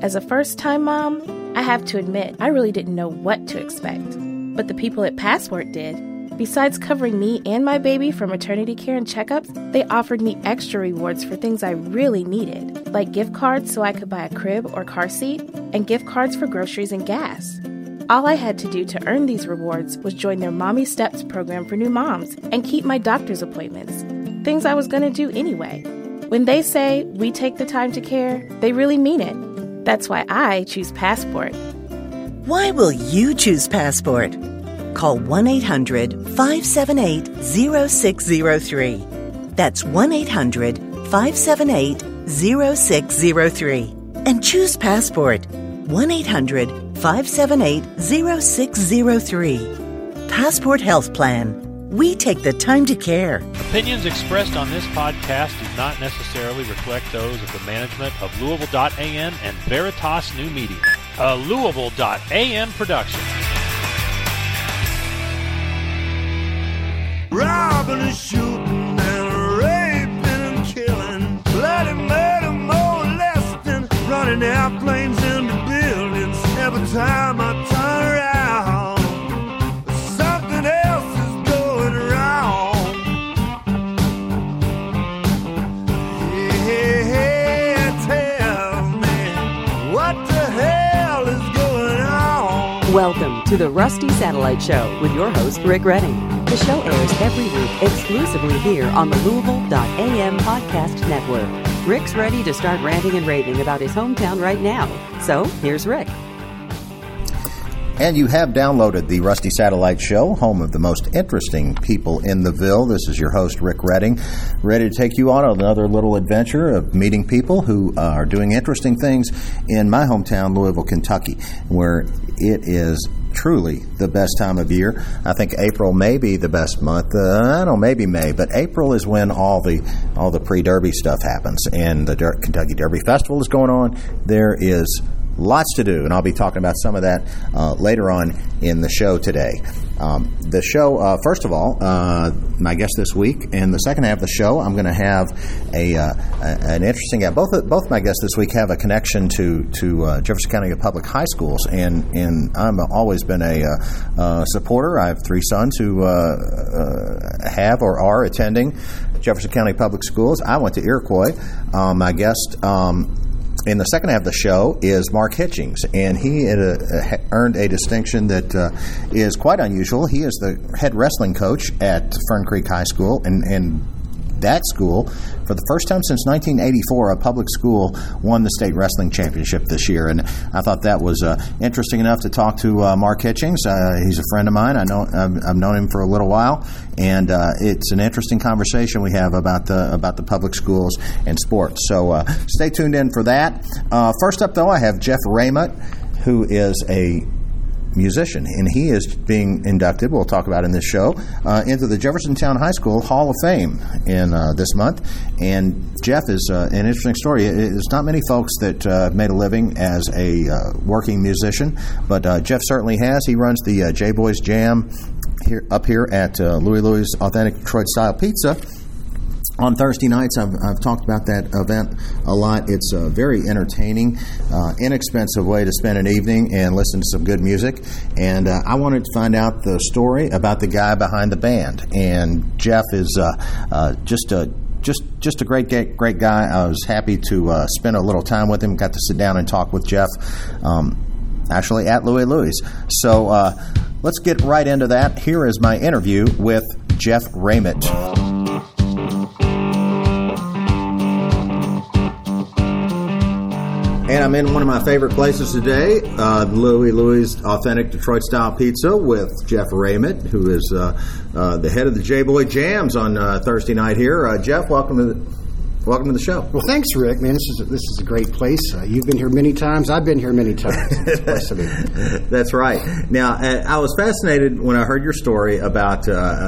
As a first-time mom, I have to admit, I really didn't know what to expect. But the people at Passport did. Besides covering me and my baby for maternity care and checkups, they offered me extra rewards for things I really needed, like gift cards so I could buy a crib or car seat, and gift cards for groceries and gas. All I had to do to earn these rewards was join their Mommy Steps program for new moms and keep my doctor's appointments, things I was going to do anyway. When they say we take the time to care, they really mean it. That's why I choose Passport. Why will you choose Passport? Call 1-800-578-0603. That's 1-800-578-0603. And choose Passport. 1-800-578-0603. Passport Health Plan. We take the time to care. Opinions expressed on this podcast do not necessarily reflect those of the management of Louisville.am and Veritas New Media, a Louisville.am production. Robbing and shooting and raping and killing, bloody murder, molesting, running airplanes into buildings. Every time I turn around, something else is going wrong. Yeah, tell me, what the hell is going on? Welcome to the Rusty Satellite Show with your host, Rick Redding. The show airs every week exclusively here on the Louisville.am podcast network. Rick's ready to start ranting and raving about his hometown right now. So, here's Rick. And you have downloaded the Rusty Satellite Show, home of the most interesting people in the Ville. This is your host, Rick Redding, ready to take you on another little adventure of meeting people who are doing interesting things in my hometown, Louisville, Kentucky, where it is truly the best time of year. I think April may be the best month. I don't know, maybe May, but April is when all the pre-Derby stuff happens, and the Kentucky Derby Festival is going on. There is lots to do, and I'll be talking about some of that later on in the show today. The show, first of all, my guest this week, and the second half of the show, I'm going to have an interesting guy. Both my guests this week have a connection to Jefferson County Public High Schools, and I've always been a supporter. I have three sons who have or are attending Jefferson County Public Schools. I went to Iroquois. My guest in the second half of the show is Mark Hitchings, and he earned a distinction that is quite unusual. He is the head wrestling coach at Fern Creek High School, and that school, for the first time since 1984, a public school won the state wrestling championship this year. And I thought that was interesting enough to talk to Mark Hitchings. He's a friend of mine. I've known him for a little while, and it's an interesting conversation we have about the public schools and sports. So stay tuned in for that. First up, though, I have Jeff Rayment, who is a musician, and he is being inducted, we'll talk about in this show, into the Jeffersontown High School Hall of Fame in this month. And Jeff is an interesting story. There's not many folks that made a living as a working musician, but Jeff certainly has. He runs the J-Boys Jam up here at Louie Louie's Authentic Detroit Style Pizza. On Thursday nights, I've talked about that event a lot. It's a very entertaining, inexpensive way to spend an evening and listen to some good music. And I wanted to find out the story about the guy behind the band. And Jeff is just a great guy. I was happy to spend a little time with him. Got to sit down and talk with Jeff, actually at Louie Louie's. So let's get right into that. Here is my interview with Jeff Rayment. And I'm in one of my favorite places today, Louie Louie's Authentic Detroit Style Pizza with Jeff Rayment, who is the head of the J-Boy Jams on Thursday night here. Jeff, welcome to the show. Well, thanks, Rick. Man, this is a great place. You've been here many times. I've been here many times. It's a place to be. That's right. Now, I was fascinated when I heard your story about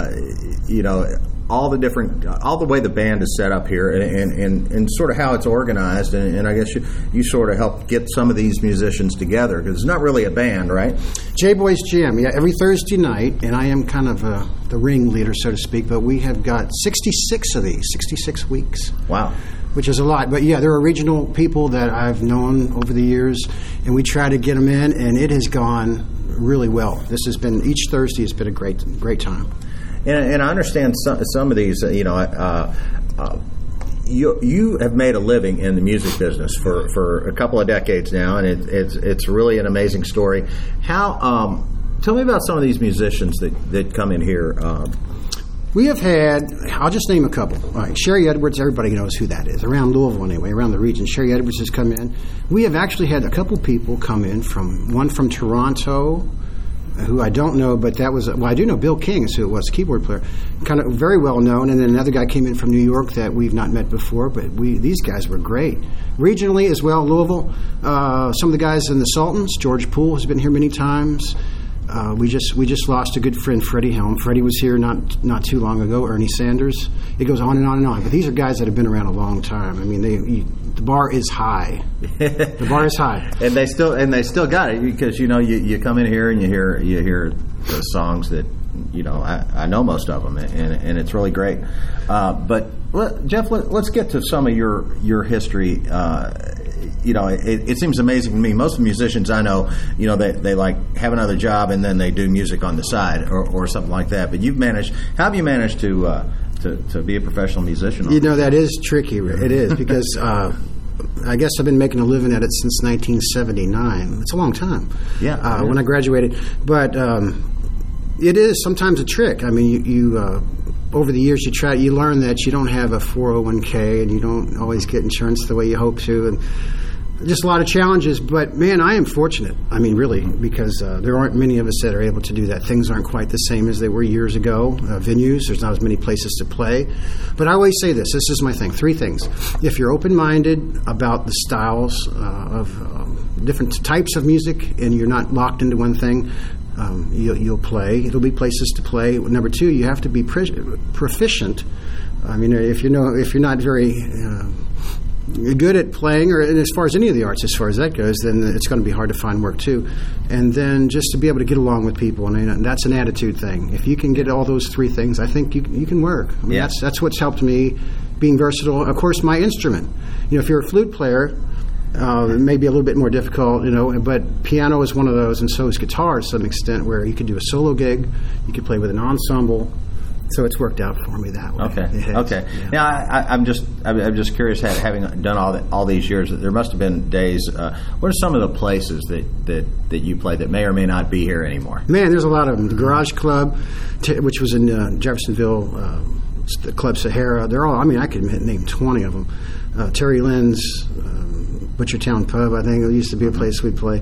all the way the band is set up here and sort of how it's organized, and I guess you sort of helped get some of these musicians together, because it's not really a band, right? J-Boys Jam, yeah, every Thursday night, and I am kind of the ringleader, so to speak, but we have got 66 of these, 66 weeks. Wow. which is a lot. But yeah, there are regional people that I've known over the years, and we try to get them in, and it has gone really well. This has been, each Thursday has been a great time. And I understand some of these, you have made a living in the music business for a couple of decades now, and it's really an amazing story. How? Tell me about some of these musicians that come in here. We have had, I'll just name a couple. All right, Sherry Edwards, everybody knows who that is. Around Louisville anyway, around the region, Sherry Edwards has come in. We have actually had a couple people come in, one from Toronto, who I don't know, but that was, I do know Bill King is who it was, keyboard player, kind of very well known. And then another guy came in from New York that we've not met before, but these guys were great. Regionally as well, Louisville, some of the guys in the Sultans, George Poole has been here many times. We just lost a good friend, Freddie Helm. Freddie was here not too long ago. Ernie Sanders. It goes on and on and on. But these are guys that have been around a long time. I mean, the bar is high. The bar is high, and they still got it, because you come in here and you hear the songs that I know most of them, and it's really great. But Jeff, let's get to some of your history. It seems amazing to me. Most of the musicians I know, they like have another job and then they do music on the side or something like that. But how have you managed to be a professional musician? That is tricky. It is, because I guess I've been making a living at it since 1979. It's a long time. Yeah. When I graduated, but it is sometimes a trick. I mean, you over the years you learn that you don't have a 401k and you don't always get insurance the way you hope to, and just a lot of challenges. But man, I am fortunate. I mean, really, because there aren't many of us that are able to do that. Things aren't quite the same as they were years ago. Venues, there's not as many places to play. But I always say this is my thing. 3 things. If you're open-minded about the styles of different types of music and you're not locked into one thing, you'll play. It'll be places to play. Number 2, you have to be proficient. I mean, if you're not very good at playing, or as far as any of the arts, as far as that goes, then it's going to be hard to find work too. And then just to be able to get along with people, and that's an attitude thing. If you can get all those 3 things, I think you can work. I mean, that's what's helped me, being versatile. Of course, my instrument. If you're a flute player, it may be a little bit more difficult, but piano is one of those, and so is guitar to some extent, where you could do a solo gig, you could play with an ensemble. So it's worked out for me that way. Okay. Yeah. Now I'm just curious, having done all these years, there must have been days. What are some of the places that you played that may or may not be here anymore? Man, there's a lot of them. The Garage Club, which was in Jeffersonville, the Club Sahara. They're all. I mean, I could name 20 of them. Terry Lynn's Butchertown Pub, I think, it used to be a place we'd play.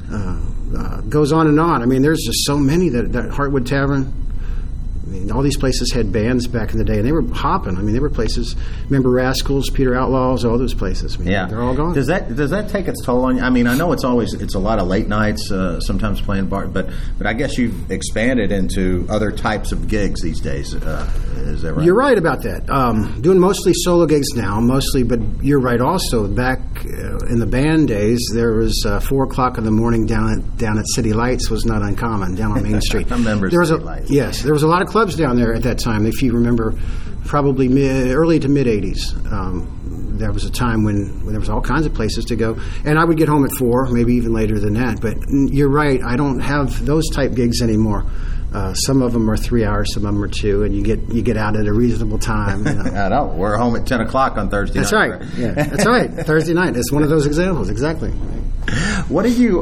Goes on and on. I mean, there's just so many. That Heartwood Tavern. I mean, all these places had bands back in the day, and they were hopping. I mean, they were places. Remember Rascals, Peter Outlaws, all those places. I mean, they're all gone. Does that take its toll on you? I mean, I know it's a lot of late nights, sometimes playing bar, but I guess you've expanded into other types of gigs these days. Is that right? You're right about that. Doing mostly solo gigs now, but you're right also. Back in the band days, there was 4 o'clock in the morning down at City Lights was not uncommon, down on Main Street. I remember City Lights. Yes, there was a lot of clubs down there at that time. If you remember, probably early to mid 80s, there was a time when there was all kinds of places to go, and I would get home at 4, maybe even later than that. But you're right, I don't have those type gigs anymore. Some of them are 3 hours, some of them are 2, and you get out at a reasonable time. I know. We're home at 10 o'clock on Thursday night. That's right. Yeah, that's right. Thursday night. It's one of those examples. Exactly. What do you?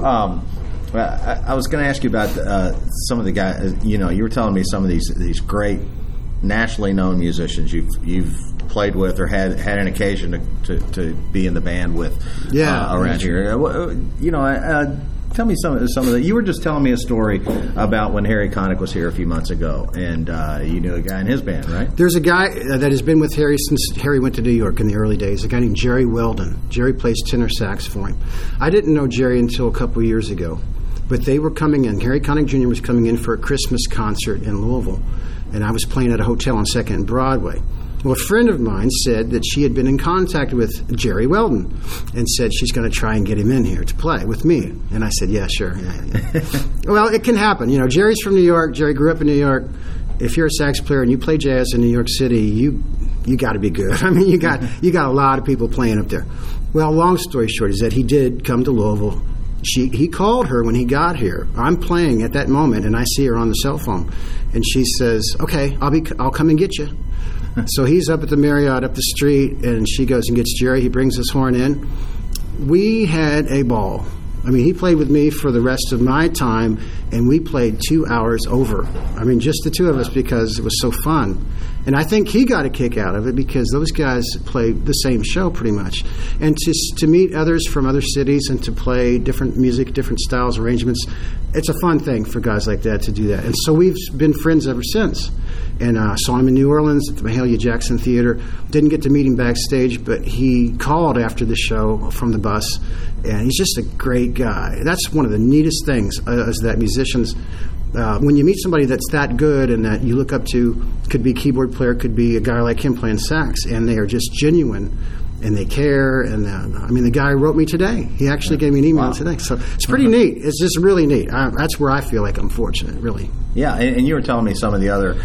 I was going to ask you about some of the guys. You were telling me some of these great nationally known musicians you've played with or had an occasion to be in the band with. Around here. Tell me some of the. You were just telling me a story about when Harry Connick was here a few months ago, and you knew a guy in his band, right? There's a guy that has been with Harry since Harry went to New York in the early days. A guy named Jerry Weldon. Jerry plays tenor sax for him. I didn't know Jerry until a couple of years ago, but they were coming in. Harry Connick Jr. was coming in for a Christmas concert in Louisville, and I was playing at a hotel on 2nd and Broadway. Well, a friend of mine said that she had been in contact with Jerry Weldon and said she's going to try and get him in here to play with me. And I said, yeah, sure. Yeah. Well, it can happen. Jerry's from New York. Jerry grew up in New York. If you're a sax player and you play jazz in New York City, you got to be good. I mean, you got a lot of people playing up there. Well, long story short is that he did come to Louisville. He called her when he got here. I'm playing at that moment, and I see her on the cell phone, and she says, "Okay, I'll come and get you." So he's up at the Marriott up the street, and she goes and gets Jerry. He brings his horn in. We had a ball. I mean, he played with me for the rest of my time, and we played 2 hours over. I mean, just the two of us, because it was so fun. And I think he got a kick out of it because those guys play the same show pretty much. And to meet others from other cities and to play different music, different styles, arrangements, it's a fun thing for guys like that to do that. And so we've been friends ever since. And saw him in New Orleans at the Mahalia Jackson Theater. Didn't get to meet him backstage, but he called after the show from the bus. And he's just a great guy. That's one of the neatest things is that musicians, when you meet somebody that's that good and that you look up to, could be a keyboard player, could be a guy like him playing sax, and they are just genuine and they care. And I mean, the guy wrote me today. He actually gave me an email today. So it's pretty neat. It's just really neat. That's where I feel like I'm fortunate, really. Yeah, and you were telling me some of the other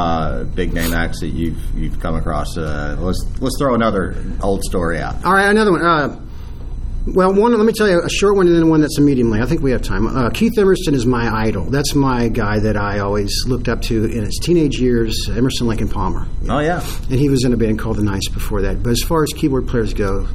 big name acts that you've come across. Let's throw another old story out. All right, another one. Well, let me tell you a short one and then one that's a medium length. I think we have time. Keith Emerson is my idol. That's my guy that I always looked up to in his teenage years, Emerson, Lake and Palmer. Oh, yeah. And he was in a band called The Nice before that. But as far as keyboard players go,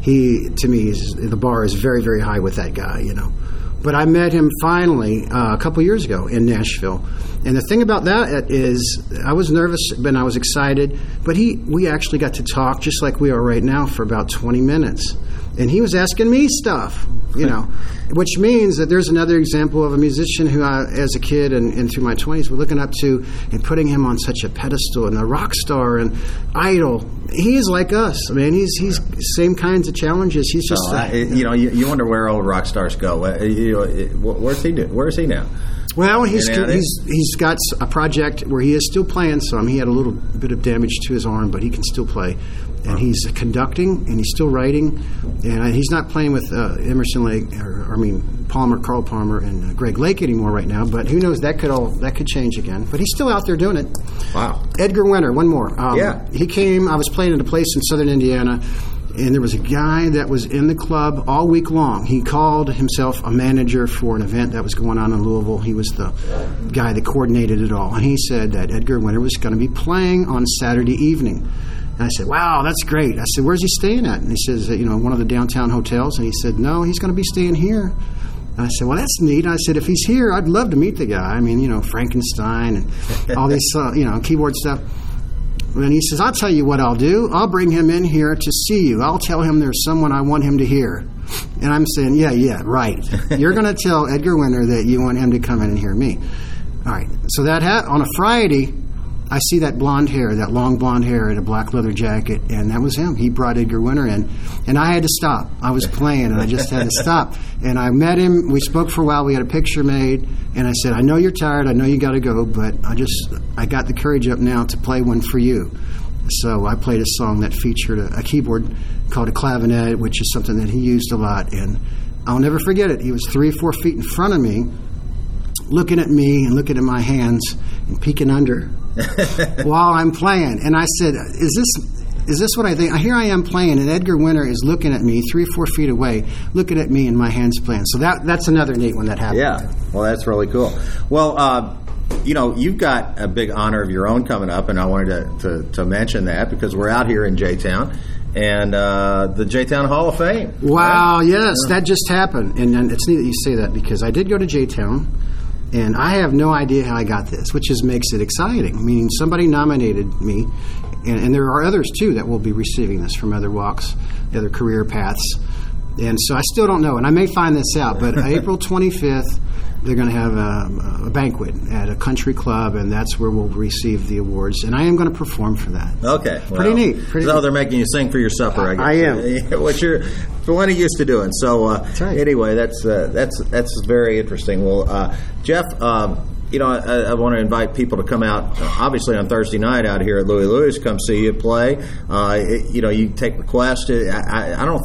to me, the bar is very, very high with that guy, you know. But I met him finally a couple years ago in Nashville. And the thing about that is I was nervous, but I was excited. But we actually got to talk just like we are right now for about 20 minutes. And he was asking me stuff, you know, which means that there's another example of a musician who I, as a kid and through my 20s, were looking up to and putting him on such a pedestal and a rock star and idol. He is like us. I mean, he's same kinds of challenges. He's just... you wonder where old rock stars go. Where's he now? Well, he's got a project where he is still playing some. He had a little bit of damage to his arm, but he can still play. And he's conducting, and he's still writing. And he's not playing with Emerson Lake, Carl Palmer, and Greg Lake anymore right now. But who knows? That could change again. But he's still out there doing it. Wow. Edgar Winter, one more. Yeah. He came. I was playing at a place in southern Indiana. And there was a guy that was in the club all week long. He called himself a manager for an event that was going on in Louisville. He was the guy that coordinated it all. And he said that Edgar Winter was going to be playing on Saturday evening. And I said, wow, that's great. I said, where's he staying at? And he says, one of the downtown hotels. And he said, no, he's going to be staying here. And I said, well, that's neat. And I said, if he's here, I'd love to meet the guy. I mean, Frankenstein and all this, keyboard stuff. And he says, I'll tell you what I'll do. I'll bring him in here to see you. I'll tell him there's someone I want him to hear. And I'm saying, yeah, right. You're going to tell Edgar Winter that you want him to come in and hear me. All right. So on a Friday, I see that blonde hair, that long blonde hair and a black leather jacket, and that was him. He brought Edgar Winter in, and I had to stop. I was playing, and I just had to stop. And I met him. We spoke for a while. We had a picture made, and I said, I know you're tired. I know you got to go, but I got the courage up now to play one for you. So I played a song that featured a keyboard called a clavinet, which is something that he used a lot, and I'll never forget it. He was 3 or 4 feet in front of me, looking at me and looking at my hands and peeking under while I'm playing. And I said, is this what I think? Here I am playing, and Edgar Winter is looking at me 3 or 4 feet away, looking at me and my hands playing. So that's another neat one that happened. Yeah, well, that's really cool. Well, you've got a big honor of your own coming up, and I wanted to mention that because we're out here in J-Town. And the J-Town Hall of Fame. Wow, right? Yes, that just happened. And it's neat that you say that because I did go to J-Town. And I have no idea how I got this, which makes it exciting. Meaning somebody nominated me, and there are others, too, that will be receiving this from other walks, other career paths. And so I still don't know, and I may find this out, but April 25th, they're going to have a banquet at a country club, and that's where we'll receive the awards. And I am going to perform for that. Okay. Pretty neat. They're making you sing for your supper, I guess. I am. What you're plenty used to doing. So right. Anyway, that's very interesting. Well, Jeff, I want to invite people to come out, obviously on Thursday night out here at Louie Louie's, come see you play. You take requests. I don't think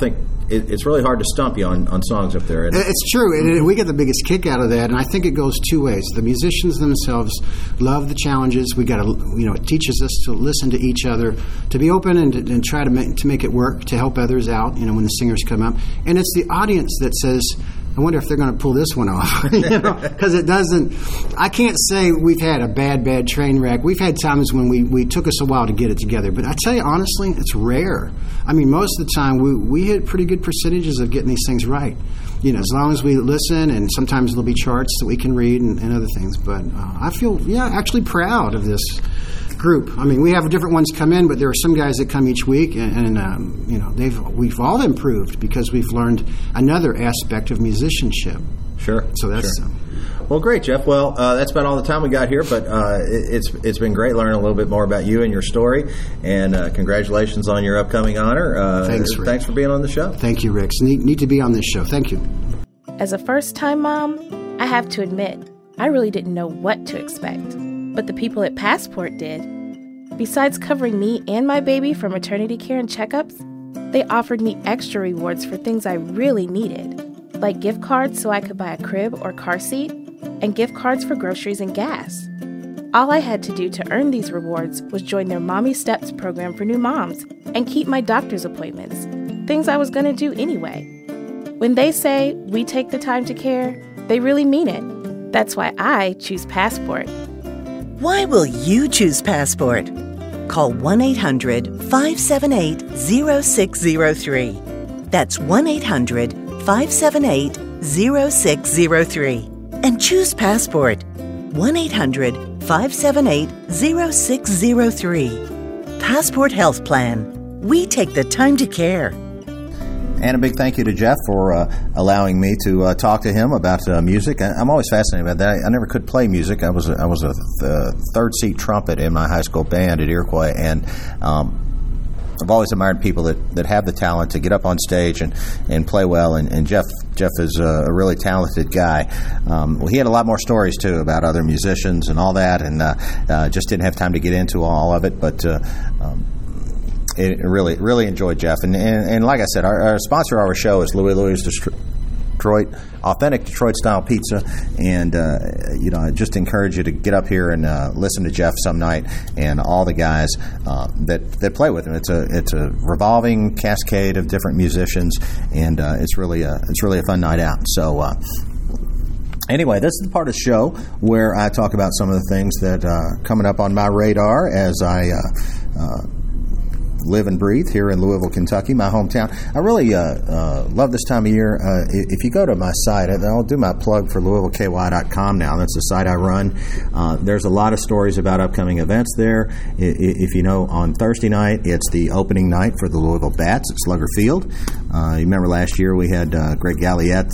it's really hard to stump you on songs up there. It's true, and we get the biggest kick out of that. And I think it goes two ways. The musicians themselves love the challenges. We got to, it teaches us to listen to each other, to be open and try to make it work, to help others out. When the singers come up, and it's the audience that says, I wonder if they're going to pull this one off, because it doesn't. I can't say we've had a bad train wreck. We've had times when we took us a while to get it together, but I tell you honestly, it's rare. I mean, most of the time we hit pretty good percentages of getting these things right. As long as we listen, and sometimes there'll be charts that we can read and other things. But I feel actually proud of this group. I mean, we have different ones come in, but there are some guys that come each week, and we've all improved because we've learned another aspect of musicianship. Sure. So that's. Sure. Well, great, Jeff. Well, that's about all the time we got here, but it's been great learning a little bit more about you and your story, and congratulations on your upcoming honor. Thanks, Rick. Thanks for being on the show. Thank you, Rick. It's neat to be on this show. Thank you. As a first-time mom, I have to admit, I really didn't know what to expect. But the people at Passport did. Besides covering me and my baby for maternity care and checkups, they offered me extra rewards for things I really needed, like gift cards so I could buy a crib or car seat, and gift cards for groceries and gas. All I had to do to earn these rewards was join their Mommy Steps program for new moms and keep my doctor's appointments, things I was going to do anyway. When they say we take the time to care, they really mean it. That's why I choose Passport. Why will you choose Passport? Call 1-800-578-0603. That's 1-800-578-0603. And choose Passport. 1-800-578-0603. Passport Health Plan. We take the time to care. And a big thank you to Jeff for allowing me to talk to him about music. I'm always fascinated about that. I never could play music. I was a third seat trumpet in my high school band at Iroquois, and I've always admired people that have the talent to get up on stage and play well. And Jeff is a really talented guy. He had a lot more stories too about other musicians and all that, and just didn't have time to get into all of it, but. Really enjoyed Jeff, and like I said, our sponsor of our show is Louie Louie's Detroit, authentic Detroit style pizza, and I just encourage you to get up here and listen to Jeff some night and all the guys that play with him. It's a revolving cascade of different musicians, and it's really a fun night out. So. Anyway, this is the part of the show where I talk about some of the things that are coming up on my radar as I live and breathe here in Louisville, Kentucky, my hometown. I really love this time of year. If you go to my site, I'll do my plug for LouisvilleKY.com now. That's the site I run. There's a lot of stories about upcoming events there. If you know, on Thursday night, it's the opening night for the Louisville Bats at Slugger Field. You remember last year we had Greg Galliette,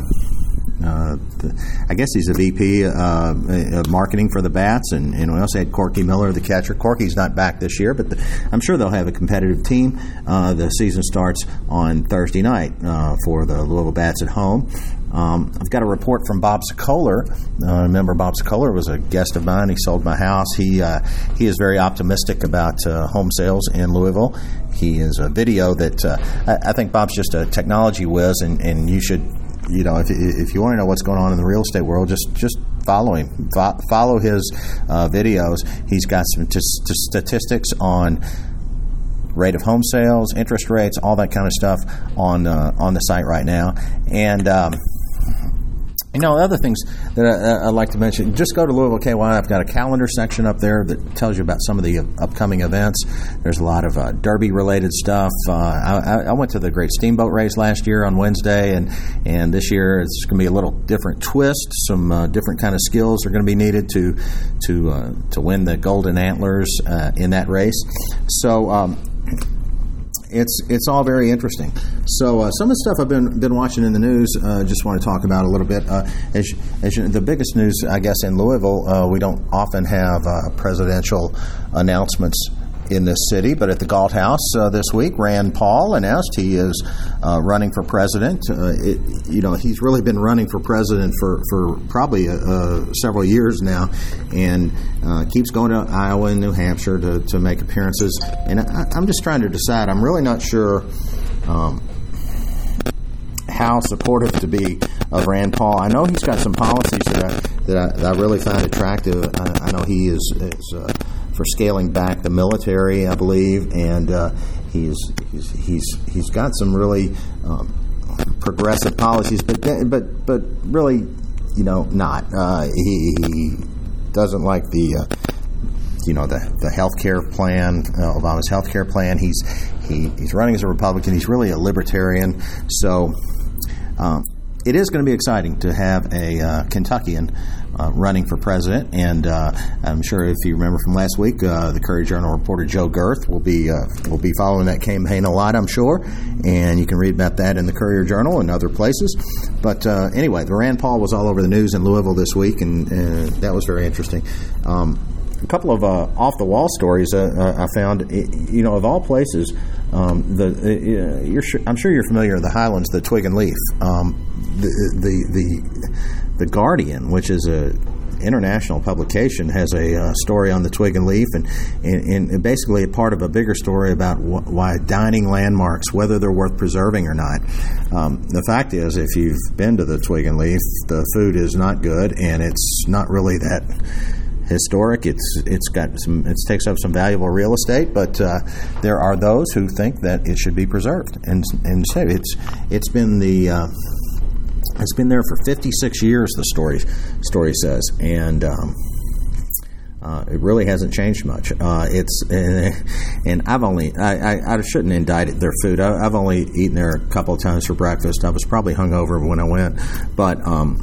I guess he's a VP of marketing for the Bats, and we also had Corky Miller, the catcher. Corky's not back this year, but I'm sure they'll have a competitive team. The season starts on Thursday night for the Louisville Bats at home. I've got a report from Bob Sokoler. Remember, Bob Sokoler was a guest of mine. He sold my house. He is very optimistic about home sales in Louisville. He is a video that I think Bob's just a technology whiz, and you should. If you want to know what's going on in the real estate world, just follow him. Follow his videos. He's got some statistics on rate of home sales, interest rates, all that kind of stuff on the site right now. And other things that I'd like to mention, just go to Louisville KY. I've got a calendar section up there that tells you about some of the upcoming events. There's a lot of Derby-related stuff. I went to the Great Steamboat Race last year on Wednesday, and this year it's going to be a little different twist. Some different kind of skills are going to be needed to win the Golden Antlers in that race. So it's all very interesting. So some of the stuff I've been watching in the news, just want to talk about a little bit. The biggest news, I guess, in Louisville, we don't often have presidential announcements in this city, but at the Galt House this week, Rand Paul announced he is running for president. He's really been running for president for probably several years now, and keeps going to Iowa and New Hampshire to make appearances. And I'm just trying to decide. I'm really not sure how supportive to be of Rand Paul. I know he's got some policies that I really find attractive. I know he is for scaling back the military, I believe, and he's got some really progressive policies, but really, not. He doesn't like the healthcare plan, Obama's healthcare plan. He's running as a Republican. He's really a libertarian. So it is going to be exciting to have a Kentuckian running for president. And I'm sure if you remember from last week, the Courier-Journal reporter Joe Girth will be following that campaign a lot, I'm sure. And you can read about that in the Courier-Journal and other places. But anyway, the Rand Paul was all over the news in Louisville this week, and that was very interesting. A couple of off-the-wall stories I found. Of all places, I'm sure you're familiar with the Highlands, the Twig and Leaf. The Guardian, which is a international publication, has a story on the Twig and Leaf, and basically a part of a bigger story about why dining landmarks, whether they're worth preserving or not. The fact is, if you've been to the Twig and Leaf, the food is not good, and it's not really that historic. It takes up some valuable real estate, but there are those who think that it should be preserved, and say it's been there for 56 years. The story says, and it really hasn't changed much. I shouldn't indict their food. I've only eaten there a couple of times for breakfast. I was probably hungover when I went, but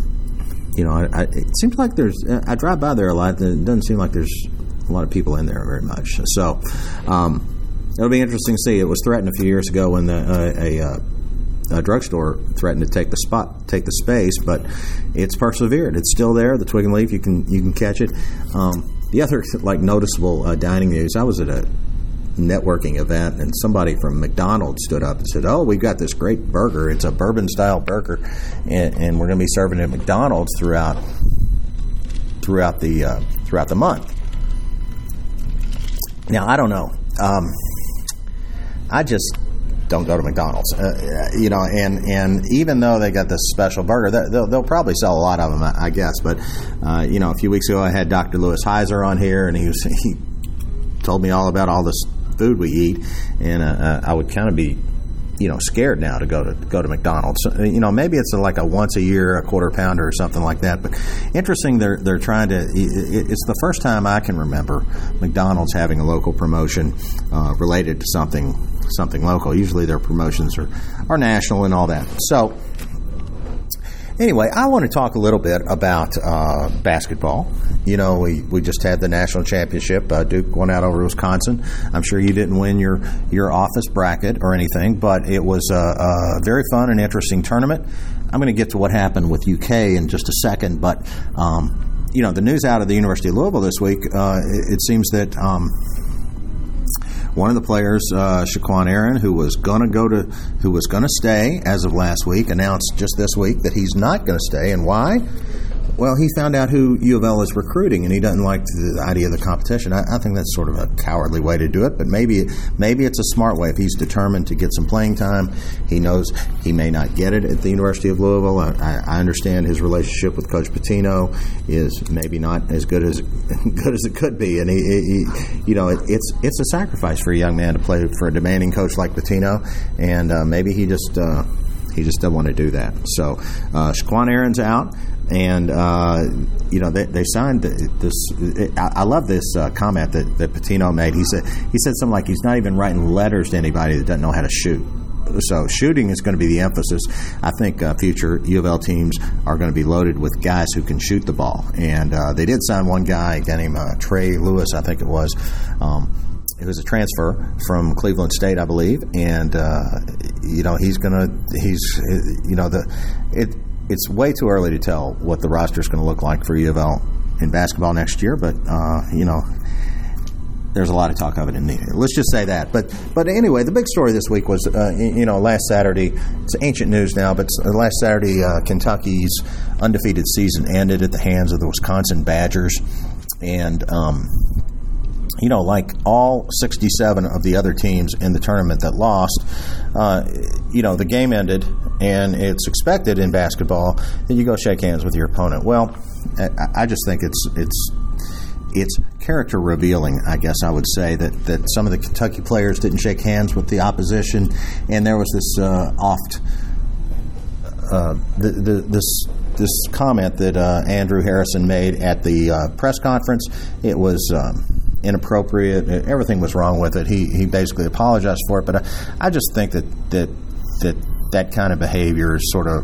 it seems like I drive by there a lot. It doesn't seem like there's a lot of people in there very much. So it'll be interesting to see. It was threatened a few years ago when a drugstore threatened to take the space, but it's persevered. It's still there. The Twig and Leaf, you can catch it. The other noticeable dining news. I was at a networking event, and somebody from McDonald's stood up and said, "Oh, we've got this great burger. It's a bourbon style burger, and we're going to be serving it at McDonald's throughout the month." Now, I don't know. I just don't go to McDonald's, and even though they got this special burger, they'll probably sell a lot of them, I guess. But a few weeks ago, I had Dr. Lewis Heiser on here, and he told me all about all this food we eat, and I would kind of be, scared now to go to McDonald's. Maybe it's like a once a year, a quarter pounder or something like that. But interesting, they're trying to. It's the first time I can remember McDonald's having a local promotion related to something local. Usually their promotions are national and all that. So anyway, I want to talk a little bit about basketball. We just had the national championship. Duke won out over Wisconsin. I'm sure you didn't win your office bracket or anything, but it was a very fun and interesting tournament. I'm going to get to what happened with UK in just a second, but the news out of the University of Louisville this week, it seems that one of the players, Shaquan Aaron, who was going to stay as of last week, announced just this week that he's not going to stay. And why? Well, he found out who U of L is recruiting, and he doesn't like the idea of the competition. I think that's sort of a cowardly way to do it, but maybe it's a smart way. If he's determined to get some playing time, he knows he may not get it at the University of Louisville. I understand his relationship with Coach Pitino is maybe not as good as it could be, and it's a sacrifice for a young man to play for a demanding coach like Pitino, and maybe he just doesn't want to do that. So Shaquan Aaron's out. And, they signed this. I love this comment that Pitino made. He said something like he's not even writing letters to anybody that doesn't know how to shoot. So shooting is going to be the emphasis. I think future U of L teams are going to be loaded with guys who can shoot the ball. And they did sign one guy named Trey Lewis, I think it was. It was a transfer from Cleveland State, I believe. And, it's way too early to tell what the roster is going to look like for U of L in basketball next year, but there's a lot of talk of it in the. Let's just say that. But anyway, the big story this week was last Saturday. It's ancient news now, but last Saturday, Kentucky's undefeated season ended at the hands of the Wisconsin Badgers, and like all 67 of the other teams in the tournament that lost, the game ended, and it's expected in basketball that you go shake hands with your opponent. Well, I just think it's character revealing, I guess I would say, that some of the Kentucky players didn't shake hands with the opposition, and there was this this comment that Andrew Harrison made at the press conference. It was inappropriate. Everything was wrong with it. He basically apologized for it, but I just think that kind of behavior sort of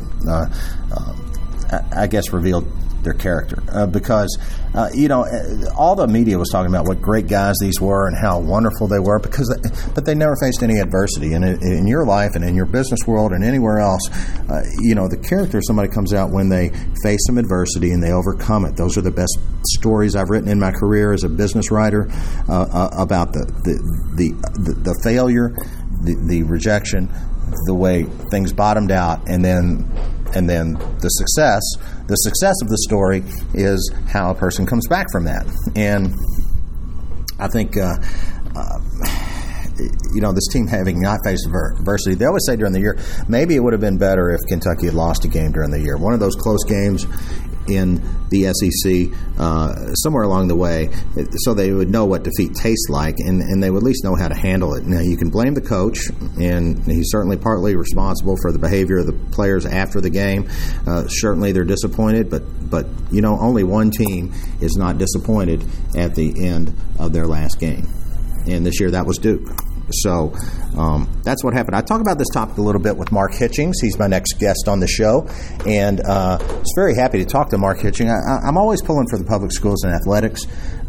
I guess revealed their character because all the media was talking about what great guys these were and how wonderful they were but they never faced any adversity. And in your life and in your business world and anywhere else, the character of somebody comes out when they face some adversity and they overcome it. Those are the best stories I've written in my career as a business writer about the failure, the rejection, the way things bottomed out, and then the success. The success of the story is how a person comes back from that. And I think, this team having not faced adversity, they always say during the year, maybe it would have been better if Kentucky had lost a game during the year. One of those close games in the SEC somewhere along the way, so they would know what defeat tastes like, and they would at least know how to handle it. Now, you can blame the coach, and he's certainly partly responsible for the behavior of the players after the game. Certainly they're disappointed, but only one team is not disappointed at the end of their last game. And this year that was Duke. So that's what happened. I talk about this topic a little bit with Mark Hitchings. He's my next guest on the show, and I was very happy to talk to Mark Hitchings. I'm always pulling for the public schools in athletics.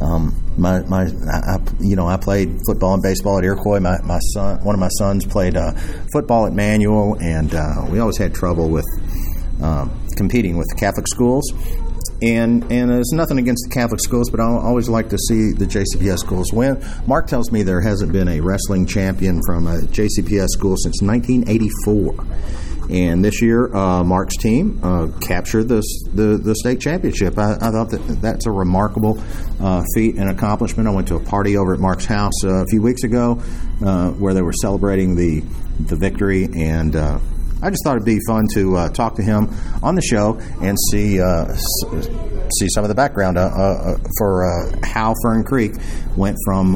I played football and baseball at Iroquois. One of my sons played football at Manual, and we always had trouble with competing with the Catholic schools. And there's nothing against the Catholic schools, but I always like to see the JCPS schools win. Mark tells me there hasn't been a wrestling champion from a JCPS school since 1984. And this year, Mark's team captured the state championship. I thought that's a remarkable feat and accomplishment. I went to a party over at Mark's house a few weeks ago where they were celebrating the victory, and I just thought it'd be fun to talk to him on the show and see some of the background for how Fern Creek went from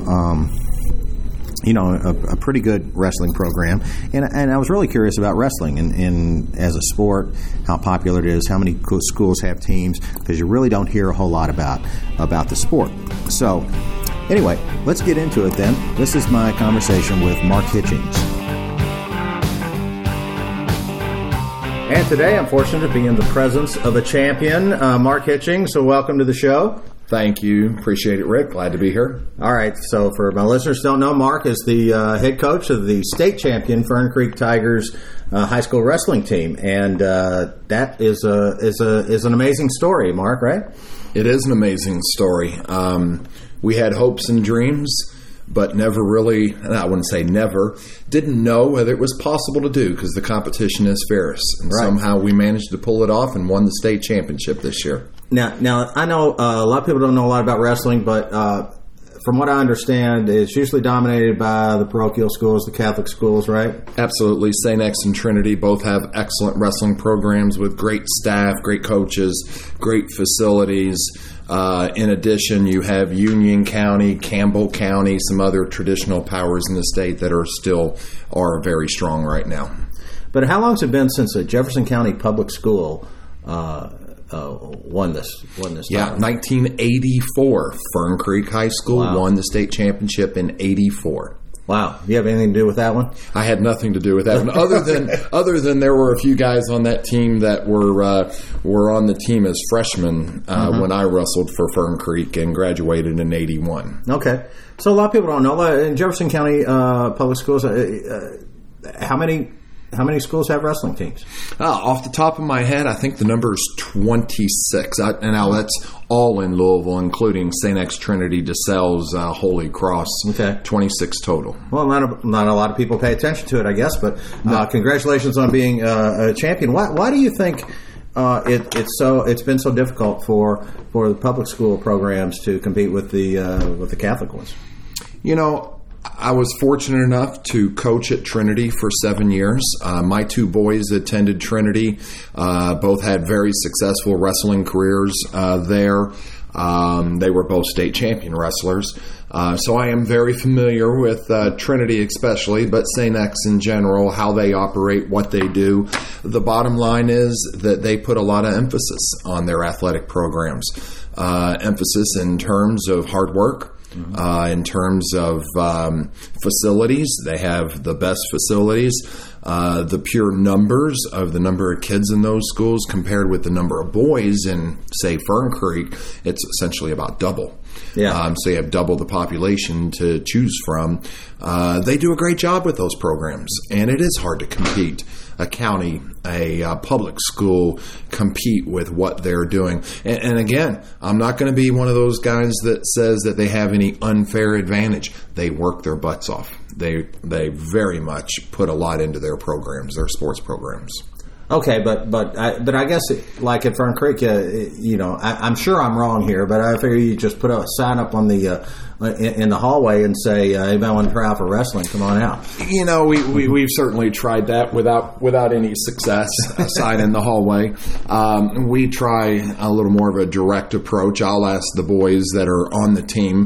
a pretty good wrestling program, and I was really curious about wrestling and as a sport, how popular it is, how many schools have teams, because you really don't hear a whole lot about the sport. So anyway, let's get into it then. This is my conversation with Mark Hitchings. And today I'm fortunate to be in the presence of a champion, Mark Hitchings. So welcome to the show. Thank you. Appreciate it, Rick. Glad to be here. All right. So for my listeners who don't know, Mark is the head coach of the state champion Fern Creek Tigers high school wrestling team. And that is an amazing story, Mark, right? It is an amazing story. We had hopes and dreams, but never really, and I wouldn't say never, didn't know whether it was possible to do because the competition is fierce. And somehow we managed to pull it off and won the state championship this year. Now I know a lot of people don't know a lot about wrestling, but from what I understand, it's usually dominated by the parochial schools, the Catholic schools, right? Absolutely. St. X and Trinity both have excellent wrestling programs with great staff, great coaches, great facilities. In addition, you have Union County, Campbell County, some other traditional powers in the state that are very strong right now. But how long has it been since a Jefferson County public school won this Yeah, 1984. Fern Creek High School won the state championship in 84. Wow. Do you have anything to do with that one? I had nothing to do with that one, other than there were a few guys on that team that were on the team as freshmen when I wrestled for Fern Creek and graduated in 81. Okay. So a lot of people don't know. In Jefferson County public schools, how many schools have wrestling teams? Off the top of my head, I think the number is 26. And now that's all in Louisville, including St. X Trinity, DeSales, Holy Cross. Okay. 26 total. Well, not a lot of people pay attention to it, I guess, but congratulations on being a champion. Why do you think it's been so difficult for the public school programs to compete with the Catholic ones? I was fortunate enough to coach at Trinity for 7 years. My two boys attended Trinity. Both had very successful wrestling careers there. They were both state champion wrestlers. So I am very familiar with Trinity especially, but St. X in general, how they operate, what they do. The bottom line is that they put a lot of emphasis on their athletic programs. Emphasis in terms of hard work. In terms of facilities, they have the best facilities. The pure numbers of the number of kids in those schools compared with the number of boys in, say, Fern Creek, it's essentially about double. Yeah. So you have double the population to choose from. They do a great job with those programs, and it is hard to compete. A county, a public school compete with what they're doing. And again, I'm not going to be one of those guys that says that they have any unfair advantage. They work their butts off. They very much put a lot into their programs, their sports programs. Okay, but I guess like at Fern Creek, I'm sure I'm wrong here, but I figure you just put a sign up on the in the hallway and say, "Anybody want to try out for wrestling? Come on out." We've certainly tried that without any success. A sign in the hallway. We try a little more of a direct approach. I'll ask the boys that are on the team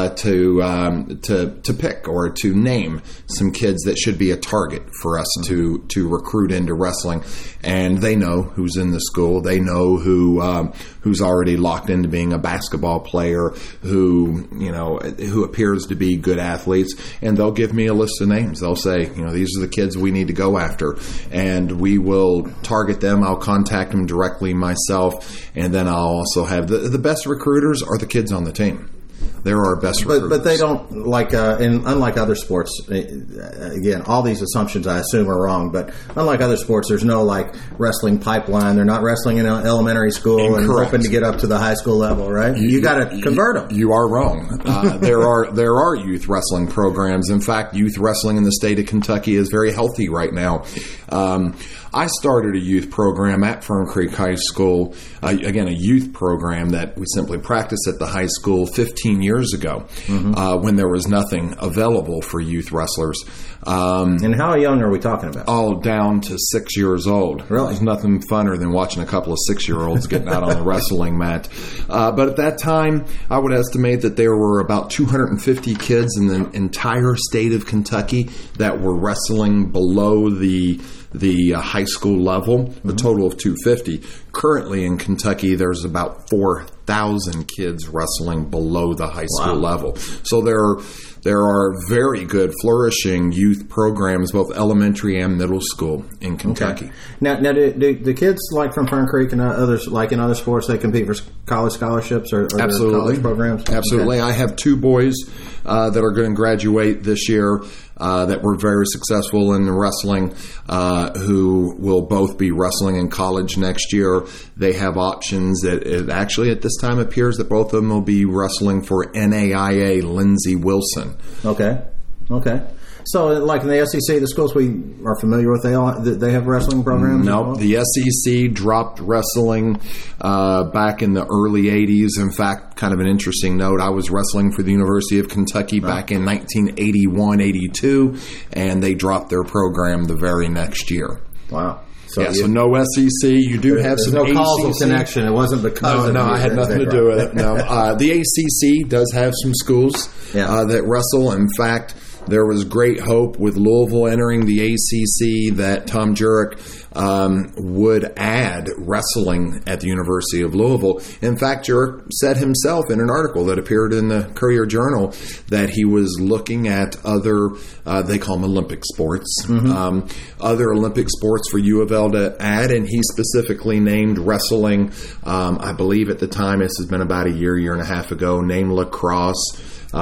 to pick or to name some kids that should be a target for us to recruit into wrestling. And they know who's in the school. They know who's already locked into being a basketball player, who appears to be good athletes, and they'll give me a list of names. They'll say, these are the kids we need to go after, and we will target them. I'll contact them directly myself, and then I'll also have the best recruiters are the kids on the team. They're our best recruiters. But they don't, unlike other sports, again, all these assumptions I assume are wrong, but unlike other sports, there's no wrestling pipeline. They're not wrestling in elementary school and hoping to get up to the high school level, right? You got to convert them. You are wrong. There are youth wrestling programs. In fact, youth wrestling in the state of Kentucky is very healthy right now. I started a youth program at Fern Creek High School, again, a youth program that we simply practiced at the high school 15 years ago, when there was nothing available for youth wrestlers. And how young are we talking about? All down to 6 years old. Really? There's nothing funner than watching a couple of 6-year-olds getting out on the wrestling mat. But at that time, I would estimate that there were about 250 kids in the entire state of Kentucky that were wrestling below the high school level, a total of 250. Currently in Kentucky, there's about 4,000 kids wrestling below the high school level. So there are very good, flourishing youth programs, both elementary and middle school in Kentucky. Okay. Now do the kids from Fern Creek and others, like in other sports, they compete for college scholarships or college programs? Absolutely. Okay. I have two boys that are going to graduate this year that were very successful in wrestling, who will both be wrestling in college next year. They have options that it actually at this time appears that both of them will be wrestling for NAIA Lindsey Wilson. Okay. So, like in the SEC, the schools we are familiar with, they have wrestling programs? No, the SEC dropped wrestling back in the early 80s. In fact, kind of an interesting note, I was wrestling for the University of Kentucky back in 1981-82, and they dropped their program the very next year. Wow. So no SEC. You do have some no ACC. Causal connection. It wasn't because No, I had nothing to do with it. No, the ACC does have some schools that wrestle. In fact, there was great hope with Louisville entering the ACC that Tom Jurek would add wrestling at the University of Louisville. In fact, Jurek said himself in an article that appeared in the Courier-Journal that he was looking at other, they call them Olympic sports, other Olympic sports for U of L to add, and he specifically named wrestling. I believe at the time, this has been about a year and a half ago, named lacrosse.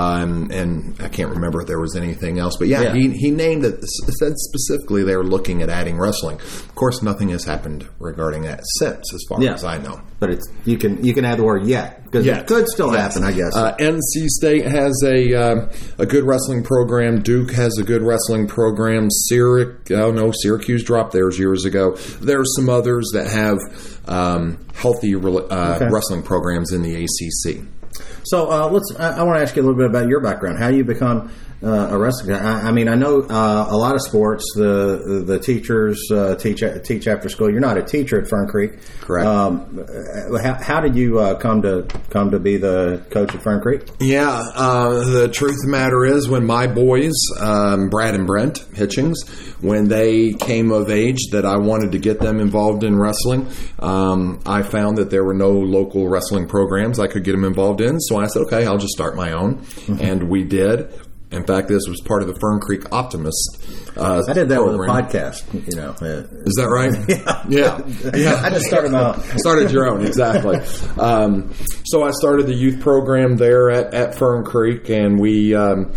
And I can't remember if there was anything else, but he named it, said specifically they were looking at adding wrestling. Of course, nothing has happened regarding that since, as far as I know. But you can add the word yet, because it could still happen, I guess. NC State has a good wrestling program. Duke has a good wrestling program. Syracuse dropped theirs years ago. There are some others that have healthy wrestling programs in the ACC. So I want to ask you a little bit about your background. How you become a wrestling guy? I mean, I know a lot of sports. The teachers teach after school. You're not a teacher at Fern Creek, correct? How did you come to be the coach at Fern Creek? Yeah, the truth of the matter is, when my boys, Brad and Brent Hitchings, when they came of age, that I wanted to get them involved in wrestling. I found that there were no local wrestling programs I could get them involved in, so I said, okay, I'll just start my own, and we did. In fact, this was part of the Fern Creek Optimist I did that program. with a podcast, you know. Is that right? Yeah. I just started my own. Started your own, exactly. So I started the youth program there at Fern Creek, and we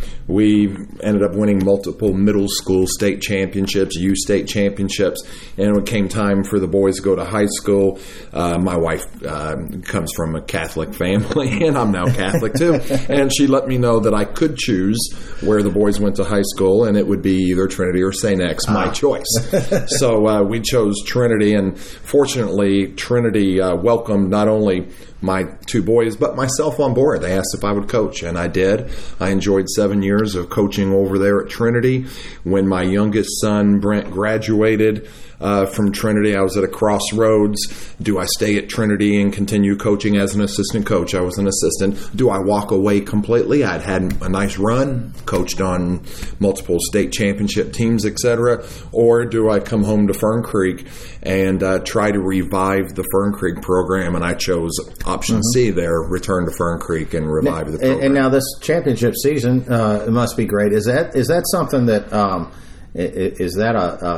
ended up winning multiple middle school state championships, youth state championships, and when it came time for the boys to go to high school, my wife comes from a Catholic family, and I'm now Catholic too, and she let me know that I could choose where the boys went to high school, and it would be either Trinity or St. X, my choice. So we chose Trinity, and fortunately, Trinity welcomed not only my two boys, but myself on board. They asked if I would coach, and I did. I enjoyed 7 years of coaching over there at Trinity. When my youngest son, Brent, graduated from Trinity, I was at a crossroads. Do I stay at Trinity and continue coaching as an assistant coach? I was an assistant. Do I walk away completely? I'd had a nice run, coached on multiple state championship teams, etc. Or do I come home to Fern Creek and try to revive the Fern Creek program? And I chose option C there, return to Fern Creek and revive the program. And now this championship season, it must be great. Is that something that... Is that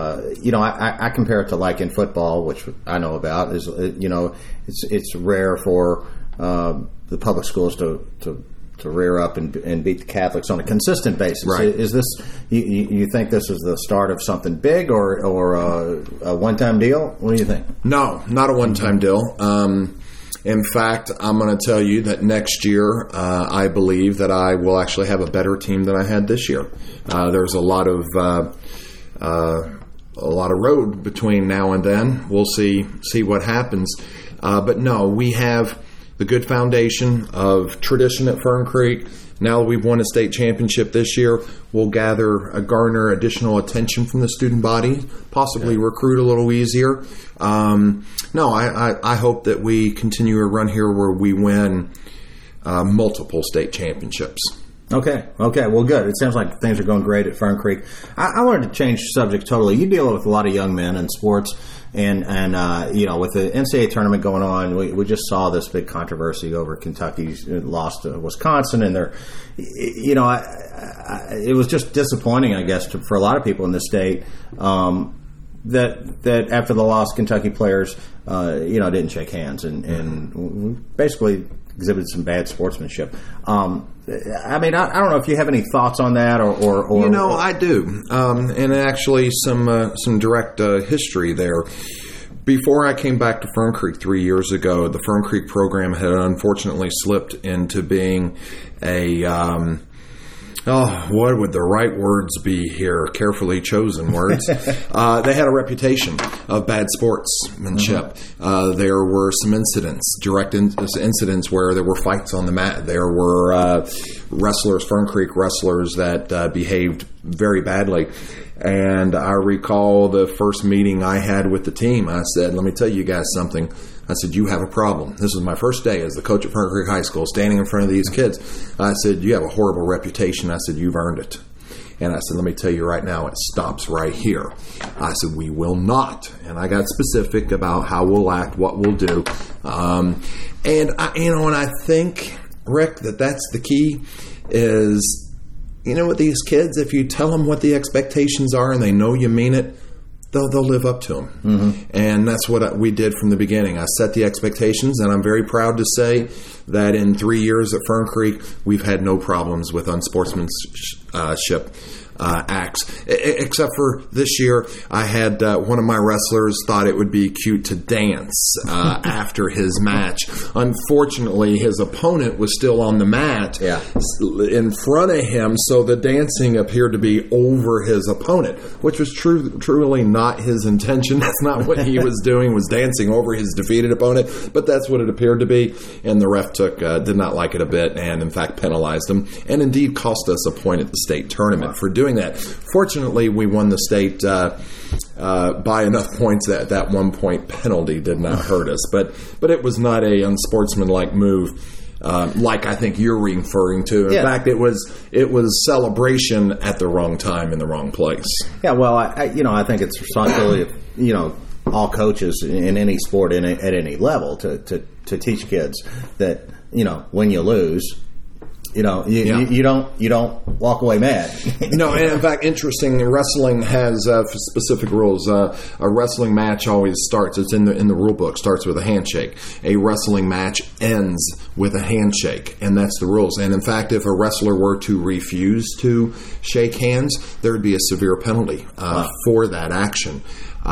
I compare it to like in football, which I know about, is it's rare for the public schools to rear up and beat the Catholics on a consistent basis. Right. Is this you think this is the start of something big or a one-time deal? What do you think? No, not a one-time deal. In fact, I'm going to tell you that next year, I believe that I will actually have a better team than I had this year. There's a lot of road between now and then. We'll see what happens. But no, we have the good foundation of tradition at Fern Creek. Now that we've won a state championship this year, we'll garner additional attention from the student body, possibly recruit a little easier. I hope that we continue a run here where we win multiple state championships. Okay. Well, good. It sounds like things are going great at Fern Creek. I wanted to change the subject totally. You deal with a lot of young men in sports, and with the NCAA tournament going on, we just saw this big controversy over Kentucky's loss to Wisconsin, and it was just disappointing, I guess, for a lot of people in the state. That after the loss, Kentucky players, didn't shake hands and basically exhibited some bad sportsmanship. I don't know if you have any thoughts on that, or I do, and actually some direct history there. Before I came back to Fern Creek 3 years ago, the Fern Creek program had unfortunately slipped into being a what would the right words be here? Carefully chosen words. They had a reputation of bad sportsmanship. There were some direct incidents where there were fights on the mat. There were Fern Creek wrestlers that behaved very badly. And I recall the first meeting I had with the team. I said, let me tell you guys something. I said, you have a problem. This was my first day as the coach at Fern Creek High School, standing in front of these kids. I said, you have a horrible reputation. I said, you've earned it. And I said, let me tell you right now, it stops right here. I said, we will not. And I got specific about how we'll act, what we'll do. And I think, Rick, that's the key is, with these kids, if you tell them what the expectations are and they know you mean it, they'll live up to them. Mm-hmm. And that's what we did from the beginning. I set the expectations, and I'm very proud to say that in 3 years at Fern Creek, we've had no problems with unsportsmanship. acts. Except for this year, I had one of my wrestlers thought it would be cute to dance after his match. Unfortunately, his opponent was still on the mat in front of him, so the dancing appeared to be over his opponent, which was truly not his intention. That's not what he was doing, was dancing over his defeated opponent, but that's what it appeared to be, and the ref did not like it a bit, and in fact penalized him, and indeed cost us a point at the state tournament for doing that. Fortunately, we won the state by enough points that 1 point penalty did not hurt us, but it was not a unsportsmanlike move. Like I think you're referring to. In fact, it was celebration at the wrong time in the wrong place. Yeah, well, I think it's responsibility of all coaches in any sport at any level to teach kids that when you lose, you don't walk away mad. No, and in fact, interesting. Wrestling has specific rules. A wrestling match always starts. It's in the rule book. Starts with a handshake. A wrestling match ends with a handshake, and that's the rules. And in fact, if a wrestler were to refuse to shake hands, there would be a severe penalty for that action.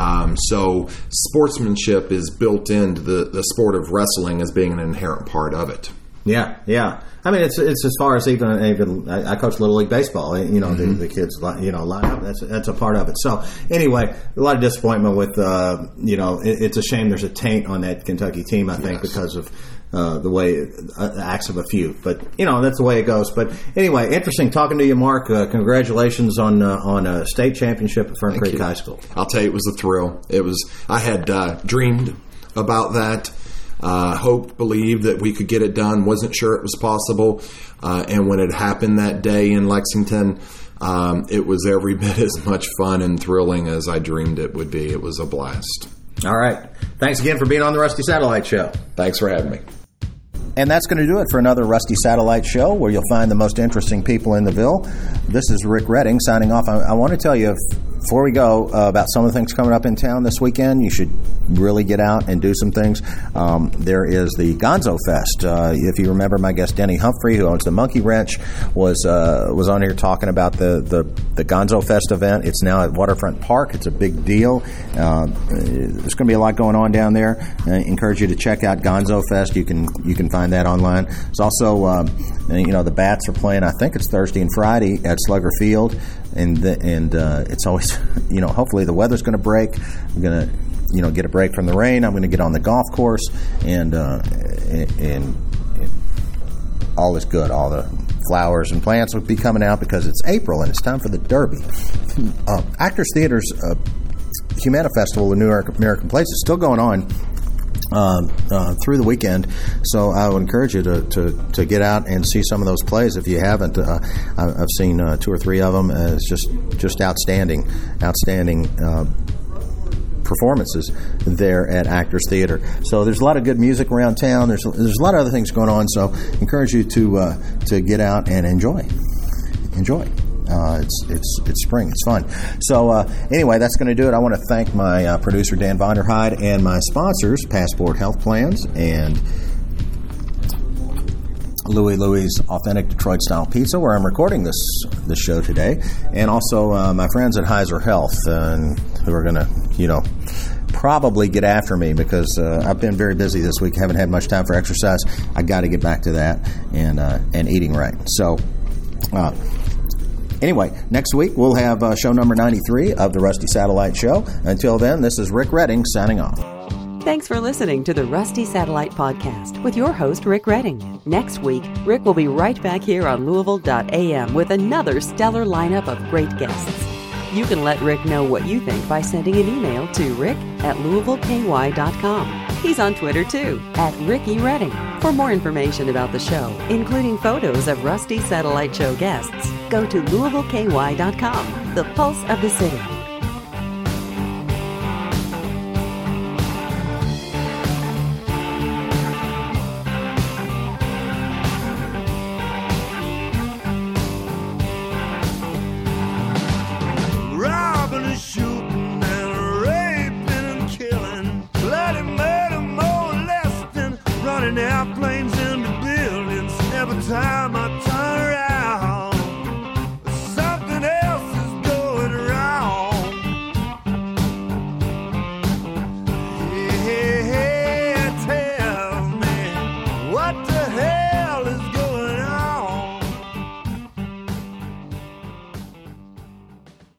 So sportsmanship is built into the sport of wrestling as being an inherent part of it. Yeah. I mean, it's as far as even I coach Little League baseball. The kids line up. That's a part of it. So anyway, a lot of disappointment with it's a shame there's a taint on that Kentucky team. I think because of the way the acts of a few, but that's the way it goes. But anyway, interesting talking to you, Mark. Congratulations on a state championship at Fern Creek High School. I'll tell you, it was a thrill. I had dreamed about that. Hoped, believed that we could get it done. Wasn't sure it was possible. And when it happened that day in Lexington, it was every bit as much fun and thrilling as I dreamed it would be. It was a blast. All right. Thanks again for being on the Rusty Satellite Show. Thanks for having me. And that's going to do it for another Rusty Satellite Show, where you'll find the most interesting people in the Ville. This is Rick Redding signing off. I want to tell you, before we go, about some of the things coming up in town this weekend. You should really get out and do some things. There is the Gonzo Fest. If you remember, my guest Denny Humphrey, who owns the Monkey Wrench, was on here talking about the Gonzo Fest event. It's now at Waterfront Park. It's a big deal. There's going to be a lot going on down there. I encourage you to check out Gonzo Fest. You can find that online. There's also the Bats are playing. I think it's Thursday and Friday at Slugger Field, and it's always hopefully the weather's going to break. I'm going to get a break from the rain. I'm going to get on the golf course, and all is good. All the flowers and plants will be coming out because it's April and it's time for the Derby. Actors Theater's Humana Festival in New York American Place is still going on through the weekend, so I would encourage you to get out and see some of those plays if you haven't. I've seen 2 or 3 of them. It's just outstanding performances there at Actors Theater. So there's a lot of good music around town. There's a lot of other things going on. So encourage you to get out and enjoy. It's spring. It's fun. So anyway, that's going to do it. I want to thank my producer Dan Vonderheide and my sponsors, Passport Health Plans and Louis' Authentic Detroit Style Pizza, where I'm recording this show today, and also my friends at Heiser Health, who are going to probably get after me because I've been very busy this week. Haven't had much time for exercise. I got to get back to that and eating right. So. Anyway, next week we'll have show number 93 of the Rusty Satellite Show. Until then, this is Rick Redding signing off. Thanks for listening to the Rusty Satellite Podcast with your host, Rick Redding. Next week, Rick will be right back here on Louisville.am with another stellar lineup of great guests. You can let Rick know what you think by sending an email to rick@louisvilleky.com. He's on Twitter, too, @RickyRedding. For more information about the show, including photos of Rusty Satellite Show guests, go to louisvilleky.com, the pulse of the city. Airplanes into buildings every time I